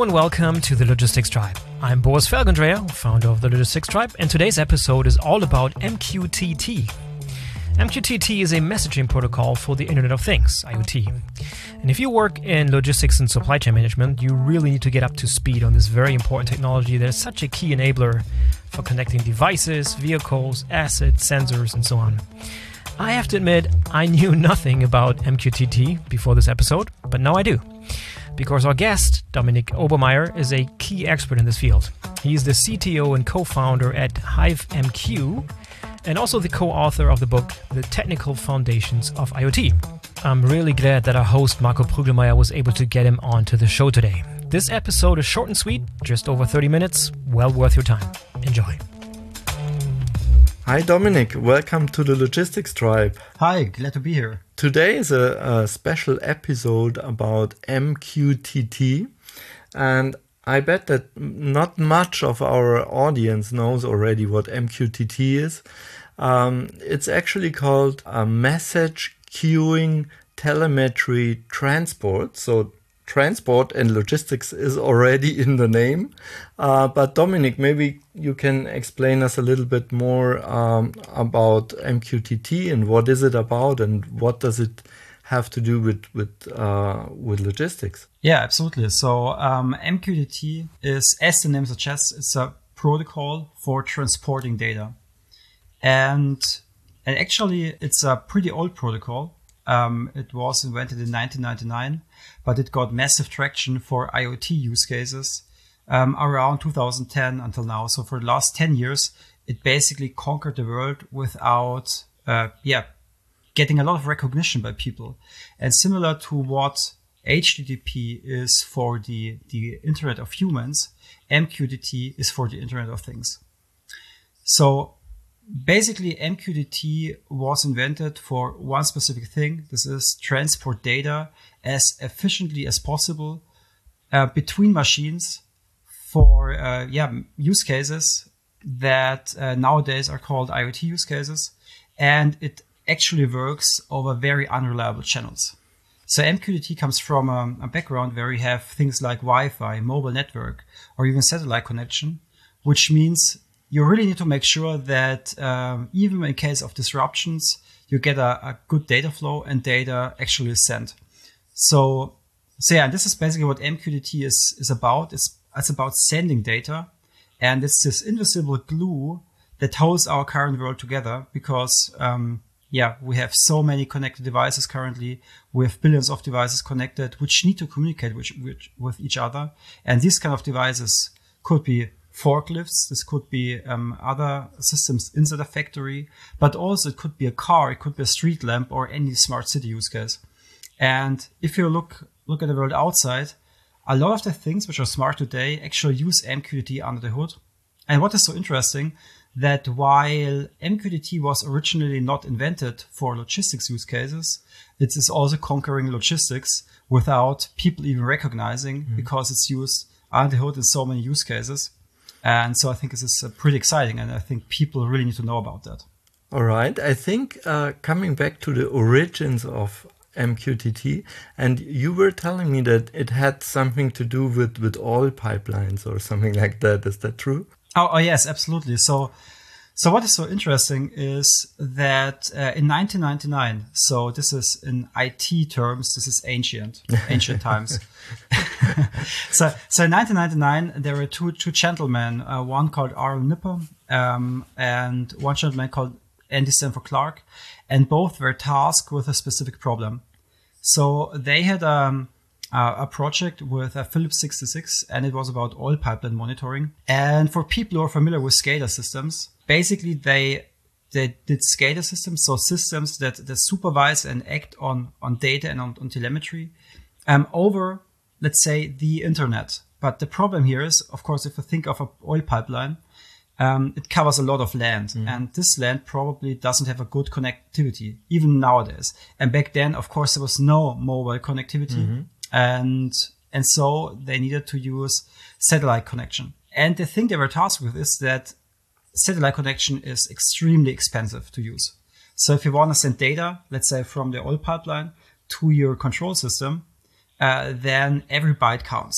Hello and welcome to the Logistics Tribe. I'm Boris Felgendreher, founder of the Logistics Tribe, and today's episode is all about MQTT. MQTT is a messaging protocol for the Internet of Things, IoT. And if you work in logistics and supply chain management, you really need to get up to speed on this very important technology that is such a key enabler for connecting devices, vehicles, assets, sensors, and so on. I have to admit, I knew nothing about MQTT before this episode, but now I do. Because our guest, Dominik Obermeier, is a key expert in this field. He's the CTO and co-founder at HiveMQ, and also the co-author of the book, The Technical Foundations of IoT. I'm really glad that our host, Marco Prügelmeier, was able to get him onto the show today. This episode is short and sweet, just over 30 minutes, well worth your time. Enjoy. Hi Dominik, welcome to the Logistics Tribe. Hi, glad to be here. Today is a special episode about MQTT, and I bet that not much of our audience knows already what MQTT is. It's actually called a message queuing telemetry transport. So transport and logistics is already in the name. But Dominik, maybe you can explain us a little bit more about MQTT and what is it about and what does it have to do with logistics? Yeah, absolutely. So MQTT is, as the name suggests, it's a protocol for transporting data. And actually, it's a pretty old protocol. It was invented in 1999, but it got massive traction for IoT use cases around 2010 until now. So for the last 10 years, it basically conquered the world without getting a lot of recognition by people. And similar to what HTTP is for the Internet of Humans, MQTT is for the Internet of Things. So basically, MQTT was invented for one specific thing. This is transport data as efficiently as possible between machines for use cases that nowadays are called IoT use cases. And it actually works over very unreliable channels. So MQTT comes from a background where we have things like Wi-Fi, mobile network, or even satellite connection, which means you really need to make sure that even in case of disruptions, you get a good data flow and data actually is sent. So this is basically what MQTT is about. It's about sending data, and it's this invisible glue that holds our current world together because we have so many connected devices currently. We have billions of devices connected which need to communicate with each other. And these kind of devices could be forklifts. This could be other systems inside a factory, but also it could be a car, it could be a street lamp, or any smart city use case. And if you look at the world outside, a lot of the things which are smart today actually use MQTT under the hood. And what is so interesting, that while MQTT was originally not invented for logistics use cases, it is also conquering logistics without people even recognizing, because it's used under the hood in so many use cases. And so I think this is pretty exciting, and I think people really need to know about that. All right. I think coming back to the origins of MQTT, and you were telling me that it had something to do with oil pipelines or something like that. Is that true? Oh yes, absolutely. So what is so interesting is that in 1999, so this is in IT terms, this is ancient times. So in 1999, there were two gentlemen, one called Arl Nipper and one gentleman called Andy Stanford Clark, and both were tasked with a specific problem. So they had a project with a Phillips 66, and it was about oil pipeline monitoring. And for people who are familiar with SCADA systems, basically they did SCADA systems, so systems that supervise and act on data and on telemetry over, let's say, the internet. But the problem here is, of course, if you think of an oil pipeline, it covers a lot of land, and this land probably doesn't have a good connectivity, even nowadays. And back then, of course, there was no mobile connectivity. And so they needed to use satellite connection. And the thing they were tasked with is that satellite connection is extremely expensive to use. So if you want to send data, let's say from the oil pipeline to your control system, then every byte counts.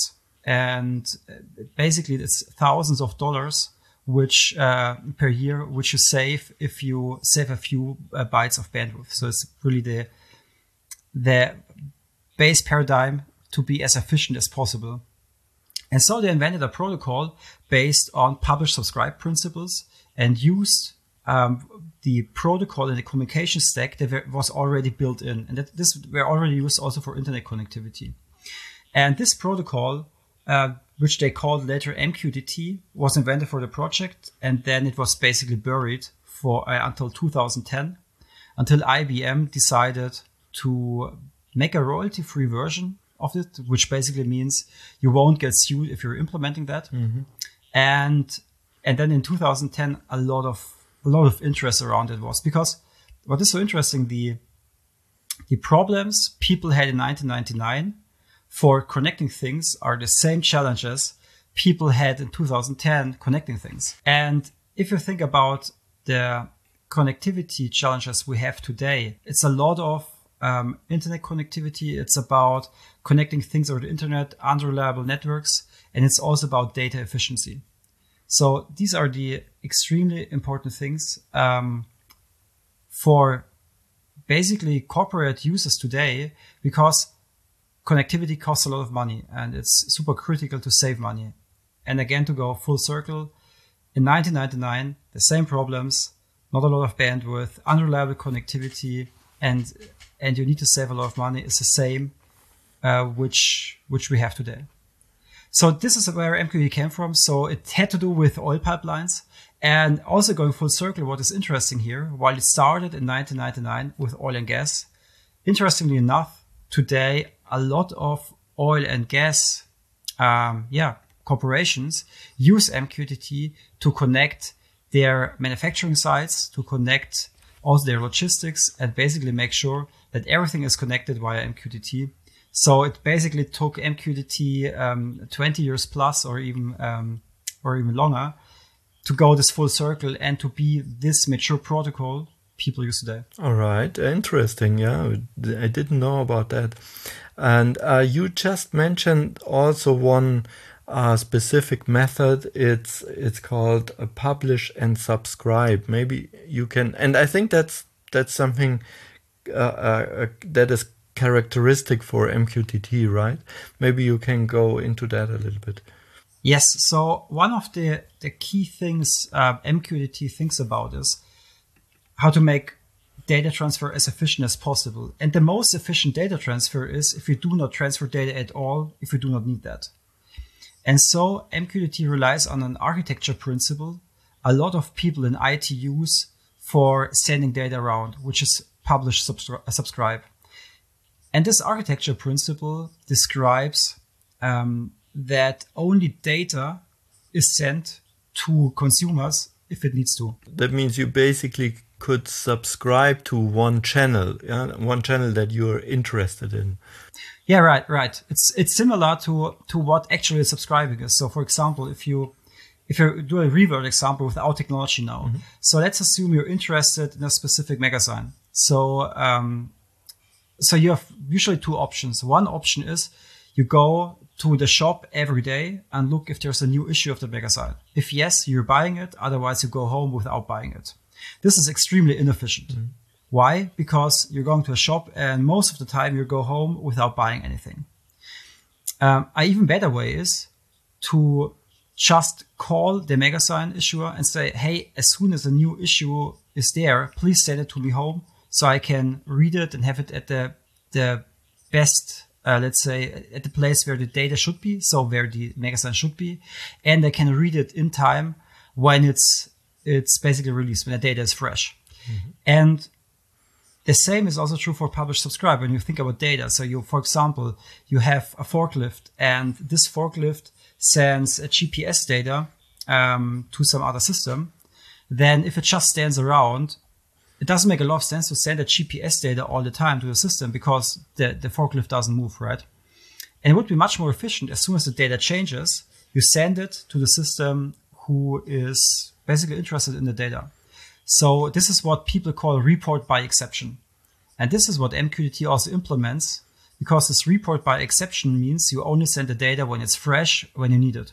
and basically it's thousands of dollars which per year, which you save if you save a few bytes of bandwidth. So it's really the base paradigm to be as efficient as possible. And so they invented a protocol based on publish-subscribe principles and used the protocol in the communication stack that was already built in. And that this were already used also for internet connectivity. And this protocol, which they called later MQTT, was invented for the project. And then it was basically buried for until 2010, until IBM decided to make a royalty-free version of it, which basically means you won't get sued if you're implementing that. Mm-hmm. And then in 2010, a lot of interest around it was, because what is so interesting, the problems people had in 1999 for connecting things are the same challenges people had in 2010 connecting things. And if you think about the connectivity challenges we have today, it's a lot of internet connectivity. It's about connecting things over the internet, unreliable networks, and it's also about data efficiency. So these are the extremely important things for basically corporate users today, because connectivity costs a lot of money and it's super critical to save money. And again, to go full circle, in 1999, the same problems, not a lot of bandwidth, unreliable connectivity, and you need to save a lot of money is the same, which we have today. So this is where MQTT came from. So it had to do with oil pipelines, and also going full circle. What is interesting here, while it started in 1999 with oil and gas, interestingly enough, today a lot of oil and gas, corporations use MQTT to connect their manufacturing sites, to connect also their logistics, and basically make sure that everything is connected via MQTT. So it basically took MQTT 20 years plus, or even longer, to go this full circle and to be this mature protocol people use today. All right, interesting. Yeah, I didn't know about that. And you just mentioned also one specific method. It's called a publish and subscribe. Maybe you can, and I think that's something that is characteristic for MQTT, right? Maybe you can go into that a little bit. Yes. So one of the key things MQTT thinks about is how to make data transfer as efficient as possible. And the most efficient data transfer is if you do not transfer data at all, if you do not need that. And so MQTT relies on an architecture principle a lot of people in IT use for sending data around, which is publish, subscribe. And this architecture principle describes that only data is sent to consumers if it needs to. That means you basically could subscribe to one channel that you're interested in. Yeah, right. It's similar to what actually subscribing is. So, for example, if you do a revert example with our technology now, mm-hmm. So let's assume you're interested in a specific magazine. So you have usually two options. One option is you go to the shop every day and look if there's a new issue of the magazine. If yes, you're buying it. Otherwise, you go home without buying it. This is extremely inefficient. Mm-hmm. Why? Because you're going to a shop and most of the time you go home without buying anything. An even better way is to just call the magazine issuer and say, hey, as soon as a new issue is there, please send it to me home so I can read it and have it at the best, let's say, at the place where the data should be, so where the magazine should be. And I can read it in time when it's basically released, when the data is fresh. Mm-hmm. And the same is also true for publish subscribe when you think about data. So you, for example, you have a forklift and this forklift sends a GPS data to some other system. Then if it just stands around, it doesn't make a lot of sense to send a GPS data all the time to the system because the forklift doesn't move, right? And it would be much more efficient as soon as the data changes, you send it to the system who is basically interested in the data. So this is what people call report by exception. And this is what MQTT also implements because this report by exception means you only send the data when it's fresh, when you need it.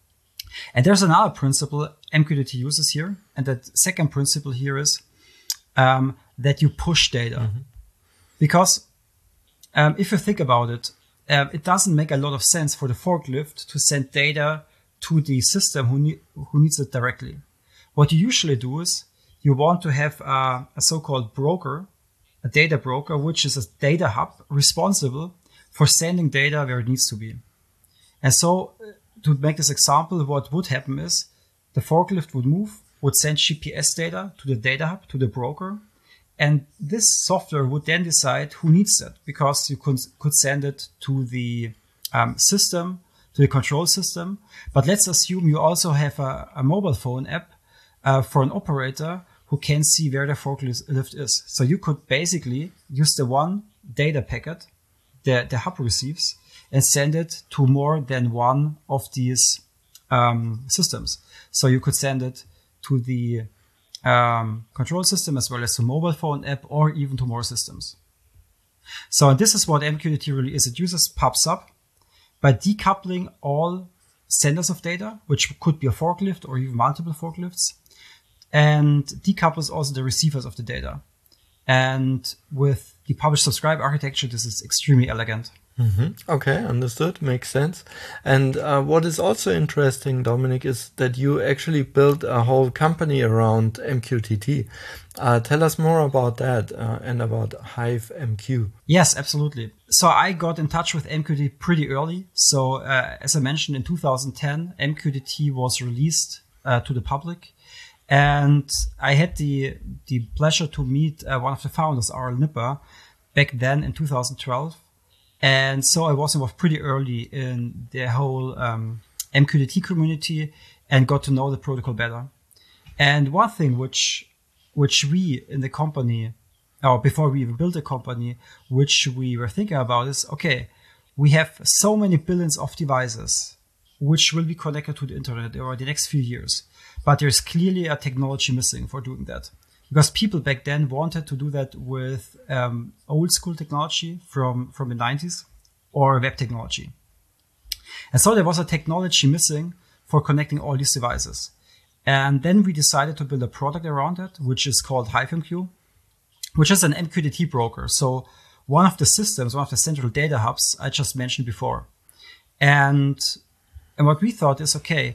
And there's another principle MQTT uses here. And that second principle here is that you push data. Because if you think about it, it doesn't make a lot of sense for the forklift to send data to the system who needs it directly. What you usually do is you want to have a so-called broker, a data broker, which is a data hub responsible for sending data where it needs to be. And so to make this example, what would happen is the forklift would send GPS data to the data hub, to the broker. And this software would then decide who needs that, because you could send it to the system, to the control system. But let's assume you also have a mobile phone app for an operator who can see where the forklift is. So you could basically use the one data packet the hub receives and send it to more than one of these systems. So you could send it to the control system as well as to mobile phone app, or even to more systems. So this is what MQTT really is. It uses PubSub by decoupling all senders of data, which could be a forklift or even multiple forklifts, and decouples also the receivers of the data. And with the publish subscribe architecture, this is extremely elegant. Okay, understood. Makes sense. And what is also interesting, Dominik, is that you actually built a whole company around MQTT. Tell us more about that and about HiveMQ. Yes, absolutely. So I got in touch with MQTT pretty early. So as I mentioned, in 2010, MQTT was released to the public. And I had the pleasure to meet one of the founders, Aral Nipper, back then in 2012. And so I was involved pretty early in the whole MQTT community and got to know the protocol better. And one thing which we in the company, or before we even built the company, which we were thinking about is, okay, we have so many billions of devices which will be connected to the internet over the next few years. But there's clearly a technology missing for doing that. Because people back then wanted to do that with old school technology from the 90s or web technology. And so there was a technology missing for connecting all these devices. And then we decided to build a product around it, which is called HiveMQ, which is an MQTT broker. So one of the systems, one of the central data hubs I just mentioned before. And what we thought is, okay,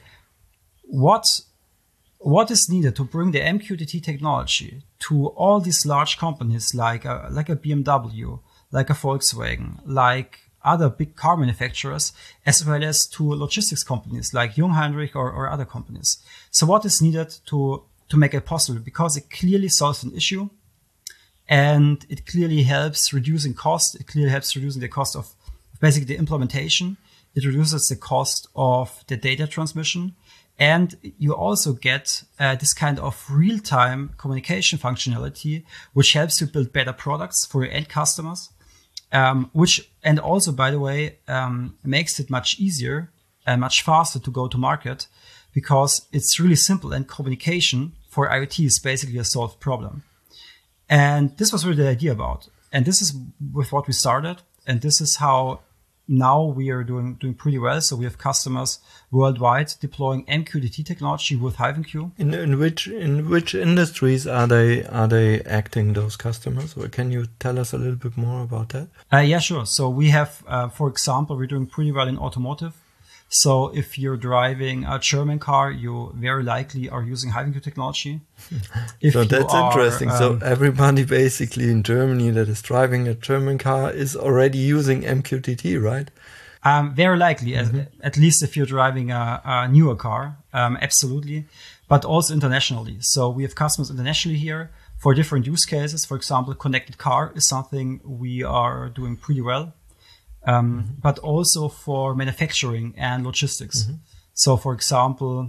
what is needed to bring the MQTT technology to all these large companies like a BMW, like a Volkswagen, like other big car manufacturers, as well as to logistics companies like Jungheinrich or other companies. So what is needed to make it possible? Because it clearly solves an issue and it clearly helps reducing cost. It clearly helps reducing the cost of basically the implementation. It reduces the cost of the data transmission. And you also get this kind of real-time communication functionality, which helps you build better products for your end customers, and also, by the way, makes it much easier and much faster to go to market, because it's really simple, and communication for IoT is basically a solved problem. And this was really the idea about. And this is with what we started, and this is how now we are doing pretty well. So we have customers worldwide deploying MQTT technology with HiveMQ. In which industries are they acting, those customers? Or can you tell us a little bit more about that? Yeah, sure. So we have, for example, we're doing pretty well in automotive. So if you're driving a German car, you very likely are using HiveMQ technology. So that's interesting. So everybody basically in Germany that is driving a German car is already using MQTT, right? Very likely, at least if you're driving a newer car, absolutely, but also internationally. So we have customers internationally here for different use cases. For example, connected car is something we are doing pretty well. But also for manufacturing and logistics. So, for example,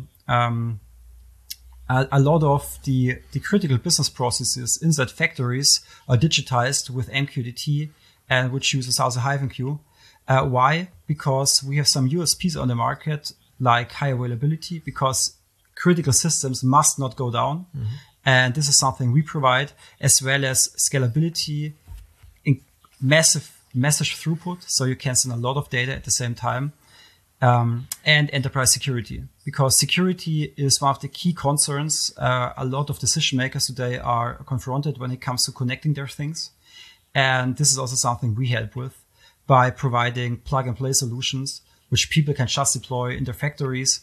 a lot of the critical business processes inside factories are digitized with MQTT, and which uses also HiveMQ. Why? Because we have some USPs on the market, like high availability, because critical systems must not go down. And this is something we provide, as well as scalability, in massive message throughput, so you can send a lot of data at the same time, and enterprise security, because security is one of the key concerns a lot of decision makers today are confronted when it comes to connecting their things. And this is also something we help with by providing plug-and-play solutions, which people can just deploy in their factories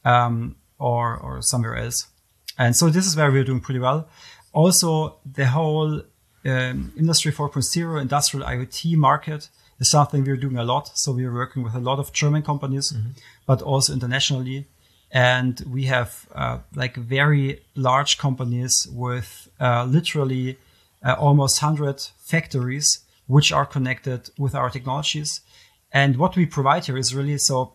or somewhere else. And so this is where we're doing pretty well. Also, the whole Industry 4.0 industrial IoT market is something we're doing a lot. So we're working with a lot of German companies, but also internationally. And we have like very large companies with literally almost 100 factories which are connected with our technologies. And what we provide here is really so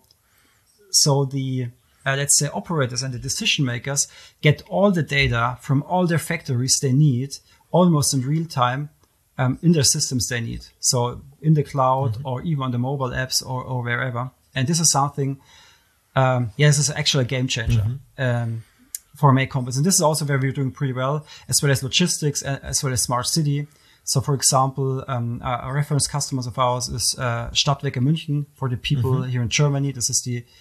the let's say operators and the decision makers get all the data from all their factories they need almost in real time in their systems they need. So in the cloud or even on the mobile apps or wherever. And this is something, this is actually a game changer for many companies. And this is also where we're doing pretty well, as well as logistics, as well as smart city. So, for example, a reference customers of ours is Stadtwerke München for the people here in Germany. This is the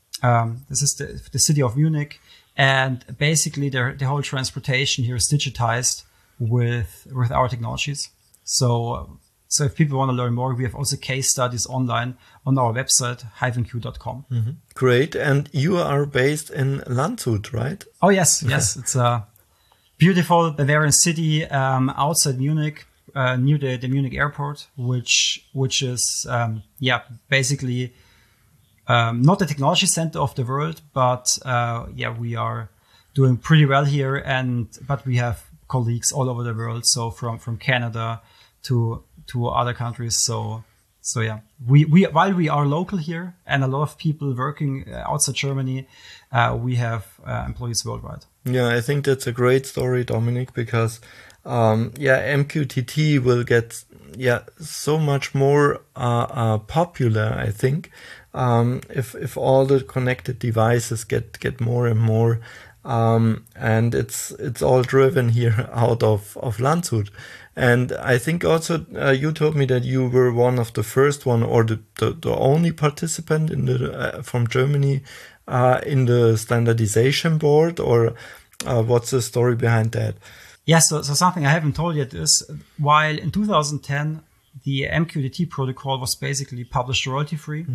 city of Munich, and basically the whole transportation here is digitized with our technologies. So if people want to learn more, we have also case studies online on our website hyvenq.com. Great, and you are based in Landshut, right? Oh yes, it's a beautiful Bavarian city outside Munich. Near the Munich airport, which is basically not the technology center of the world, but we are doing pretty well here, but we have colleagues all over the world, so from Canada to other countries. So we while we are local here and a lot of people working outside Germany, we have employees worldwide. Yeah, I think that's a great story, Dominik, because MQTT will get so much more popular, I think, if all the connected devices get more and more, and it's all driven here out of Landshut. And I think also you told me that you were one of the first one or the only participant in the from Germany in the standardization board, or what's the story behind that? Yes, so something I haven't told yet is, while in 2010 the MQTT protocol was basically published royalty free,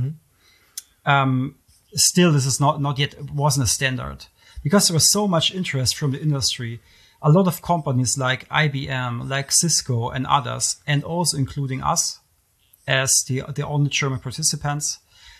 still this is not yet wasn't a standard, because there was so much interest from the industry. A lot of companies like IBM, like Cisco and others, and also including us as the only German participants,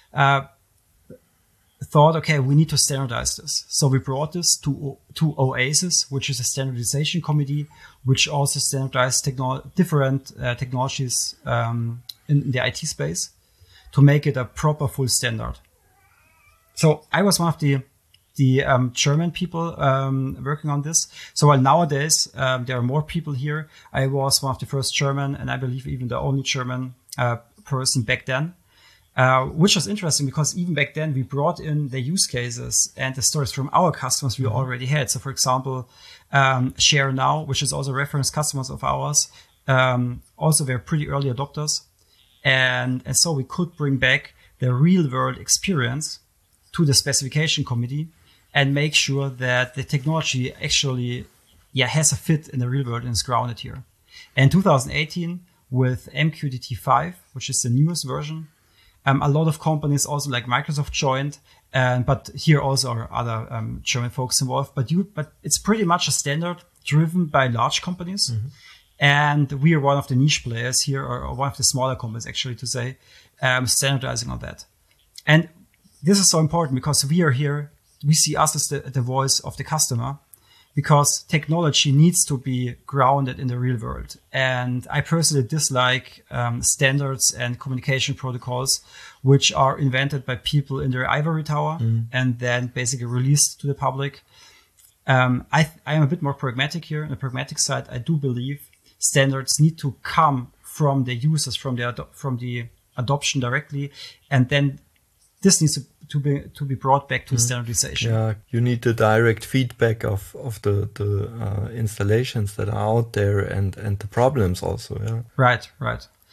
thought, okay, we need to standardize this. So we brought this to OASIS, which is a standardization committee, which also standardized different technologies in the IT space to make it a proper full standard. So I was one of the German people working on this. So while nowadays there are more people here, I was one of the first German, and I believe even the only German person back then. Which was interesting because even back then we brought in the use cases and the stories from our customers we already had. So for example, ShareNow, which is also reference customers of ours, also they're pretty early adopters. And so we could bring back the real world experience to the specification committee and make sure that the technology actually has a fit in the real world and is grounded here. And 2018 with MQTT 5, which is the newest version, a lot of companies also like Microsoft joined, but here also are other German folks involved. But it's pretty much a standard driven by large companies. And we are one of the niche players here, or one of the smaller companies actually to say, standardizing on that. And this is so important because we are here, we see us as the voice of the customer, because technology needs to be grounded in the real world. And I personally dislike standards and communication protocols which are invented by people in their ivory tower and then basically released to the public. I am a bit more pragmatic here. On the pragmatic side, I do believe standards need to come from the users, from the adoption directly, and then this needs to be brought back to standardization. Yeah, you need the direct feedback of the installations that are out there and the problems also. Yeah. Right.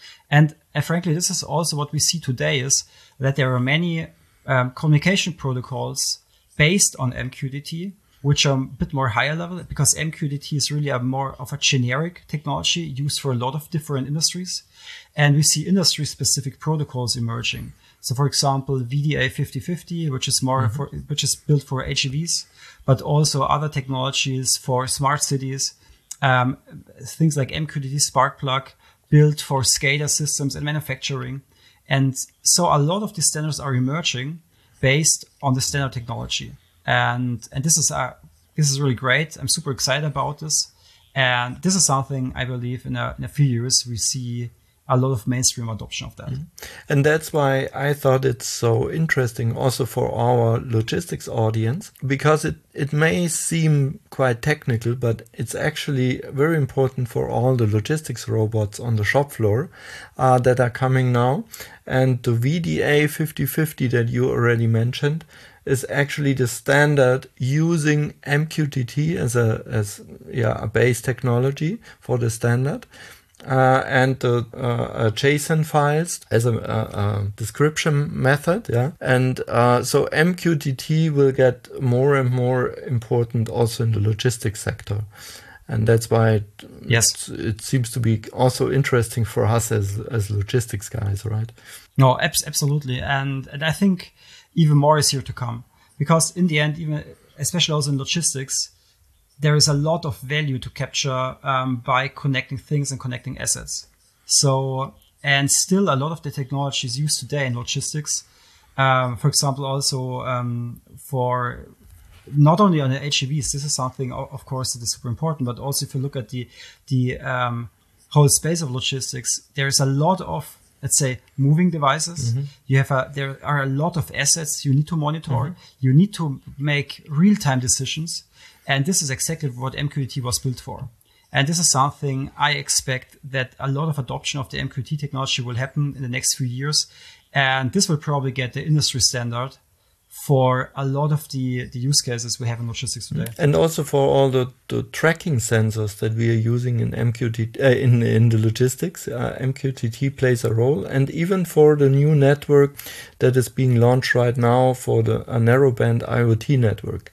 And frankly, this is also what we see today, is that there are many communication protocols based on MQTT, which are a bit more higher level, because MQTT is really a more of a generic technology used for a lot of different industries. And we see industry specific protocols emerging. So for example, VDA 5050, which is more which is built for HEVs, but also other technologies for smart cities, things like MQTT Sparkplug, built for SCADA systems and manufacturing. And so a lot of these standards are emerging based on the standard technology. And this is really great. I'm super excited about this. And this is something I believe in a few years we see a lot of mainstream adoption of that. And that's why I thought it's so interesting also for our logistics audience, because it may seem quite technical, but it's actually very important for all the logistics robots on the shop floor that are coming now. And the VDA 5050 that you already mentioned is actually the standard using MQTT as a base technology for the standard. And the JSON files as a description method, and so MQTT will get more and more important also in the logistics sector, and that's why it seems to be also interesting for us as logistics guys, right? No, absolutely, and I think even more is here to come, because in the end, even especially also in logistics, there is a lot of value to capture by connecting things and connecting assets. So, and still a lot of the technologies used today in logistics, for example, also for not only on the HEVs, this is something, of course, that is super important, but also if you look at the whole space of logistics, there is a lot of, let's say, moving devices. There are a lot of assets you need to monitor. You need to make real-time decisions. And this is exactly what MQTT was built for. And this is something I expect that a lot of adoption of the MQTT technology will happen in the next few years. And this will probably get the industry standard for a lot of the use cases we have in logistics today. And also for all the tracking sensors that we are using in MQTT, in the logistics, MQTT plays a role. And even for the new network that is being launched right now for the narrowband IoT network.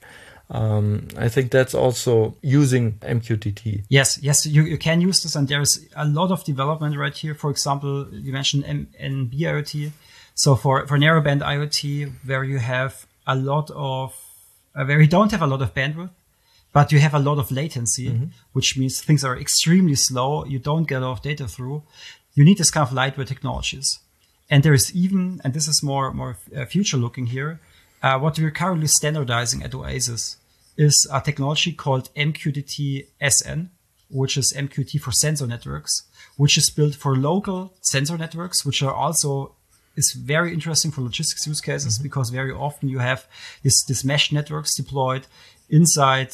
I think that's also using MQTT. Yes, you can use this, and there's a lot of development right here. For example, you mentioned NB-IoT. So for narrowband IoT, where you have a lot of, where you don't have a lot of bandwidth, but you have a lot of latency, which means things are extremely slow. You don't get a lot of data through. You need this kind of lightweight technologies. And there is even, and this is more future looking here, what we're currently standardizing at Oasis is a technology called MQTT SN, which is MQTT for sensor networks, which is built for local sensor networks, which are also is very interesting for logistics use cases, because very often you have this mesh networks deployed inside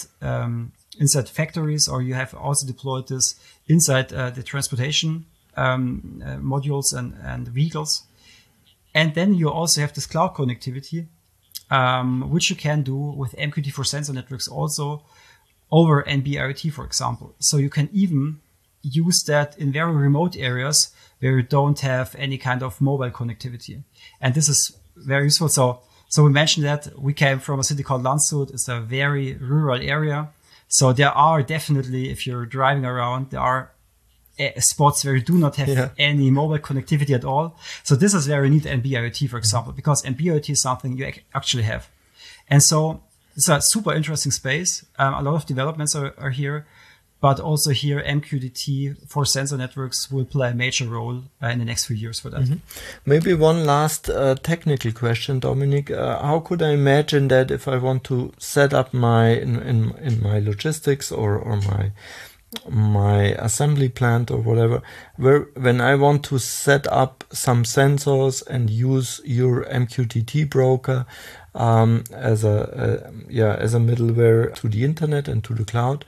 factories, or you have also deployed this inside the transportation modules and vehicles. And then you also have this cloud connectivity, which you can do with MQTT for sensor networks also over NB-IoT, for example. So you can even use that in very remote areas where you don't have any kind of mobile connectivity. And this is very useful. So we mentioned that we came from a city called Landshut. It's a very rural area. So there are definitely, if you're driving around, there are spots where you do not have any mobile connectivity at all. So this is very neat NB-IoT, for example, because NB-IoT is something you actually have. And so it's a super interesting space. A lot of developments are here, but also here MQTT for sensor networks will play a major role in the next few years for that. Maybe one last technical question, Dominic. How could I imagine that if I want to set up in my logistics or my assembly plant or whatever, when I want to set up some sensors and use your MQTT broker as a middleware to the internet and to the cloud,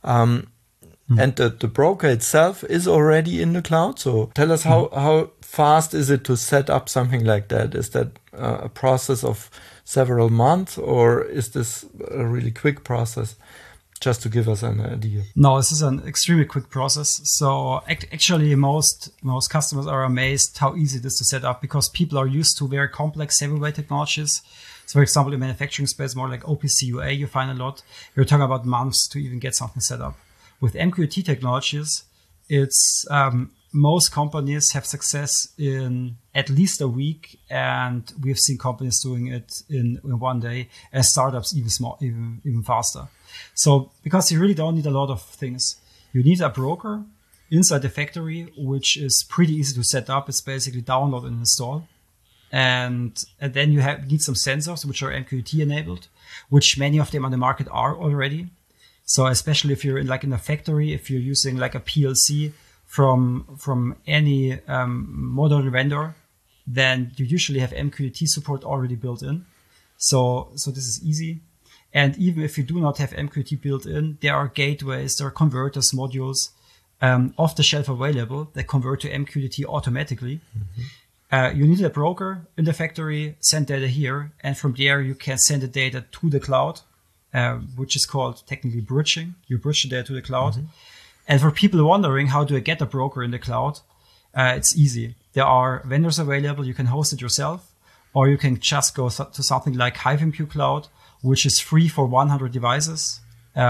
and the broker itself is already in the cloud. So tell us how fast is it to set up something like that? Is that a process of several months, or is this a really quick process? Just to give us an idea. No, this is an extremely quick process. So actually, most customers are amazed how easy it is to set up because people are used to very complex heavyweight technologies. So, for example, in manufacturing space, more like OPC UA, you find a lot. You're talking about months to even get something set up. With MQTT technologies, it's most companies have success in at least a week, and we've seen companies doing it in 1 day, and startups even faster. So, because you really don't need a lot of things, you need a broker inside the factory, which is pretty easy to set up. It's basically download and install. And then you need some sensors, which are MQTT enabled, which many of them on the market are already. So especially if you're in a factory, if you're using like a PLC from any modern vendor, then you usually have MQTT support already built in. So this is easy. And even if you do not have MQTT built in, there are gateways, there are converters, modules off the shelf available that convert to MQTT automatically. Mm-hmm. You need a broker in the factory, send data here, and from there you can send the data to the cloud, which is called technically bridging. You bridge the data to the cloud. Mm-hmm. And for people wondering how do I get a broker in the cloud, it's easy. There are vendors available. You can host it yourself, or you can just go to something like HiveMQ Cloud, which is free for 100 devices.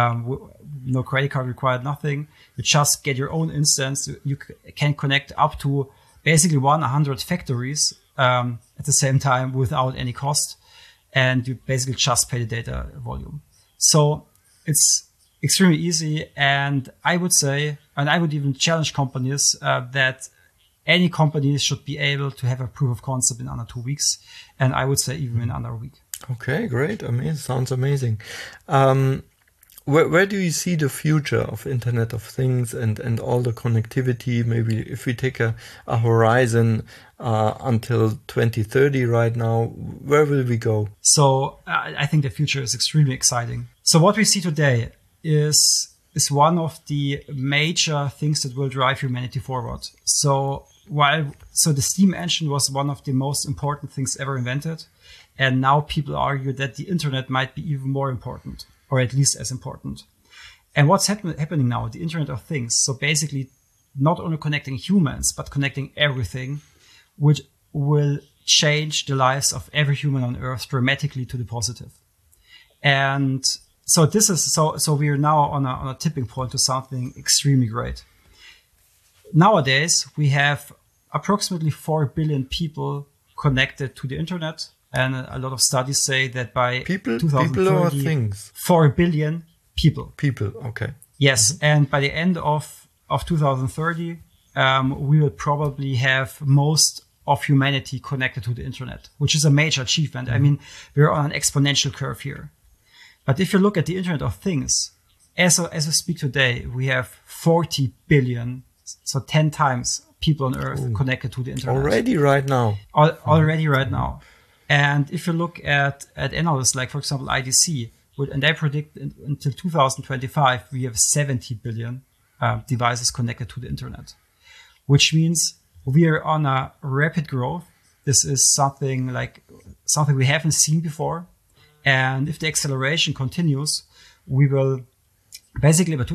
No credit card required, nothing. You just get your own instance. You can connect up to basically 100 factories at the same time without any cost. And you basically just pay the data volume. So it's extremely easy. And I would say, and I would even challenge companies that any company should be able to have a proof of concept in under 2 weeks. And I would say even in under a week. Okay, great. Amazing. Sounds amazing. Where do you see the future of Internet of Things and all the connectivity? Maybe if we take a horizon until 2030 right now, where will we go? So I think the future is extremely exciting. So what we see today is one of the major things that will drive humanity forward. So the steam engine was one of the most important things ever invented. And now people argue that the internet might be even more important, or at least as important. And what's happening now, the Internet of Things, so basically not only connecting humans, but connecting everything, which will change the lives of every human on Earth dramatically to the positive. And so this is, so we are now on a tipping point to something extremely great. Nowadays, we have approximately 4 billion people connected to the internet. And a lot of studies say that by 2030, people or things? 4 billion people. People, okay. Yes, mm-hmm. And by the end of 2030, we will probably have most of humanity connected to the internet, which is a major achievement. Mm-hmm. I mean, we're on an exponential curve here. But if you look at the Internet of Things, as we speak today, we have 40 billion, so 10 times people on Earth connected to the internet. Already right now. Already right now. And if you look at analysts like, for example, IDC, and they predict until 2025, we have 70 billion devices connected to the internet, which means we are on a rapid growth. This is something we haven't seen before. And if the acceleration continues, we will basically by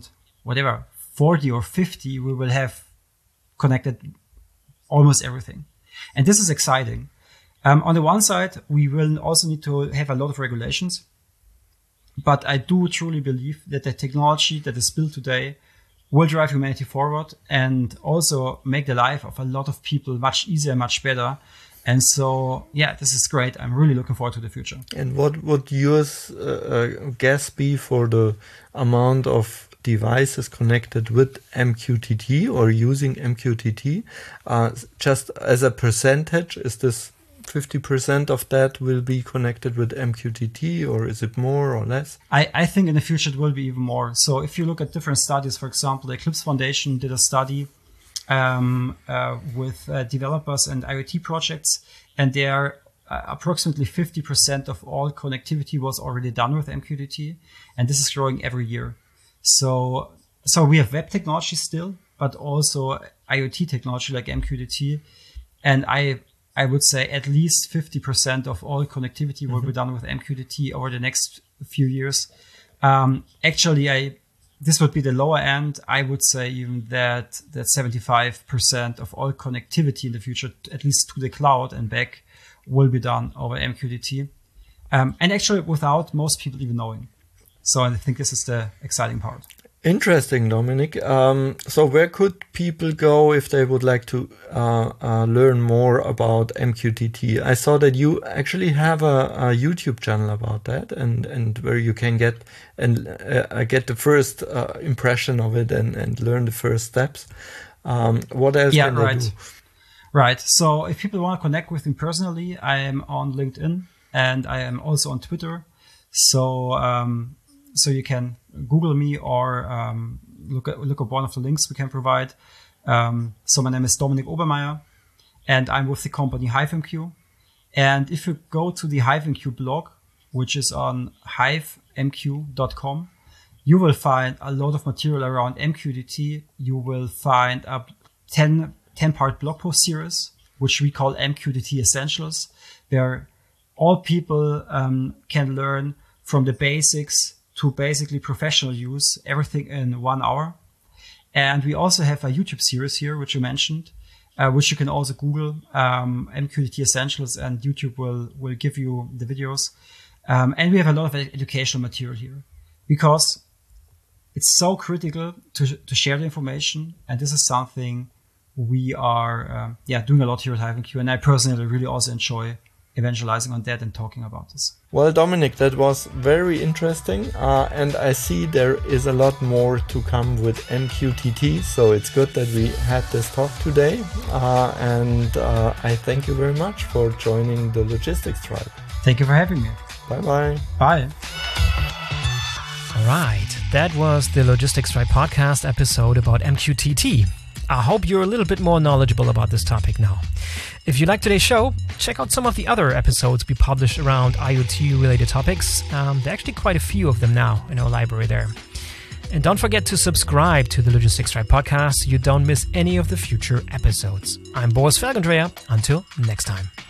40 or 50, we will have connected almost everything. And this is exciting. On the one side, we will also need to have a lot of regulations. But I do truly believe that the technology that is built today will drive humanity forward and also make the life of a lot of people much easier, much better. And so, yeah, this is great. I'm really looking forward to the future. And what would your guess be for the amount of devices connected with MQTT or using MQTT? Just as a percentage, is this 50% of that will be connected with MQTT, or is it more or less? I think in the future it will be even more. So if you look at different studies, for example, the Eclipse Foundation did a study with developers and IoT projects, and there approximately 50% of all connectivity was already done with MQTT, and this is growing every year. So we have web technology still, but also IoT technology like MQTT, and I would say at least 50% of all connectivity will be done with MQTT over the next few years. Actually, this would be the lower end. I would say even that 75% of all connectivity in the future, at least to the cloud and back, will be done over MQTT. And actually without most people even knowing. So I think this is the exciting part. Interesting, Dominic. So where could people go if they would like to learn more about MQTT? I saw that you actually have a YouTube channel about that, and where you can get the first impression of it and learn the first steps. What else can they do? Right. So if people want to connect with me personally, I am on LinkedIn and I am also on Twitter. So you can Google me or look up one of the links we can provide. So my name is Dominik Obermeier, and I'm with the company HiveMQ. And if you go to the HiveMQ blog, which is on hivemq.com, you will find a lot of material around MQTT. You will find a 10-part blog post series, which we call MQTT Essentials, where all people can learn from the basics to basically professional use, everything in 1 hour. And we also have a YouTube series here, which you mentioned, which you can also Google, MQTT Essentials, and YouTube will give you the videos. And we have a lot of educational material here because it's so critical to share the information. And this is something we are doing a lot here at HiveMQ. And I personally really also enjoy evangelizing on that and talking about this. Well, Dominic, that was very interesting, and I see there is a lot more to come with MQTT, so it's good that we had this talk today, and I thank you very much for joining the Logistics Tribe. Thank you for having me. Bye-bye. Bye. All right, that was the Logistics Tribe podcast episode about MQTT. I hope you're a little bit more knowledgeable about this topic now. If you like today's show, check out some of the other episodes we published around IoT-related topics. There are actually quite a few of them now in our library there. And don't forget to subscribe to the Logistics Tribe podcast so you don't miss any of the future episodes. I'm Boris Felgendreher. Until next time.